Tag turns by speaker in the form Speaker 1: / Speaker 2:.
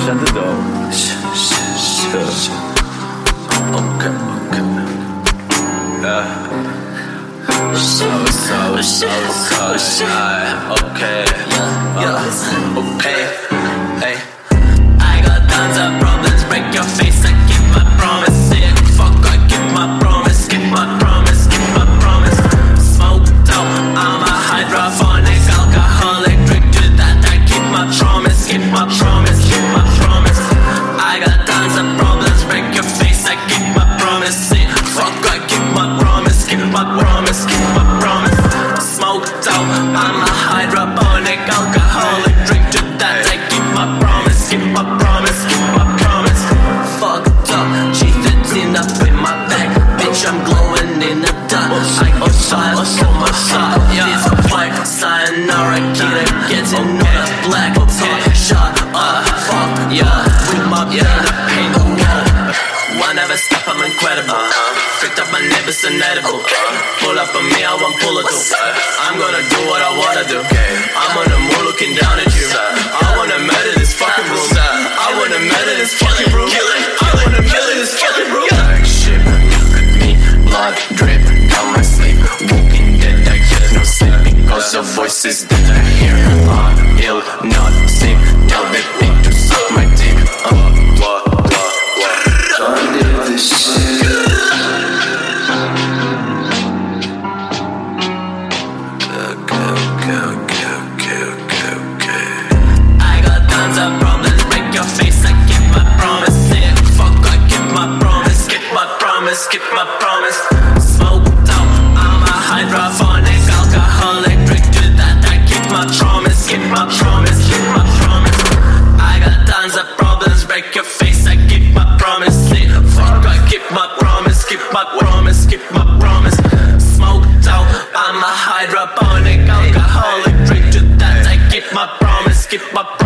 Speaker 1: shut the door. Okay. Okay. Hey. I got tons of problems, break your face, I keep my promise. Sick, fuck, I keep my promise, keep my promise, keep my promise. Smoked out, I'm a hydrophonic alcoholic, drink to that, I keep my promise, keep my promise, keep my promise. I got tons of problems, break your face, I keep my promise. Sick, fuck, I keep my promise, keep my promise, keep my promise. Smoked out, I'm a hydroponic alcoholic, drink to that, I keep my promise, keep my promise, keep my promise. Fucked up, G15 up in my back, bitch, I'm glowing in the dark. I got fire from my shot, this a fight, sayonara, kid, getting on a black top shot. Fuck, yeah, with my pen, I paint the wall. One never stop, I'm incredible. Picked up my neighbors inedible. Pull up on me, I won't pull it through. I'm gonna do what I wanna do. I'm on the moon looking down at you. I wanna murder this fucking room. I wanna murder this fucking room. I wanna murder this fucking room. Like shit, look at me, blood drip down my sleeve. Walking dead, I get no sleep because your voice is that I hear. I'm ill, not sick. Tell that thing to suck my dick. Skip my promise, smoked out, I'm a hydrophonic alcoholic, drink to that, I keep my promise, keep my promise, keep my promise. I got tons of problems, break your face, I keep my promise. Fuck, I keep my promise, keep my promise, keep my promise. Smoked out, I'm a hydroponic alcoholic, drink to that, I keep my promise, keep my promise.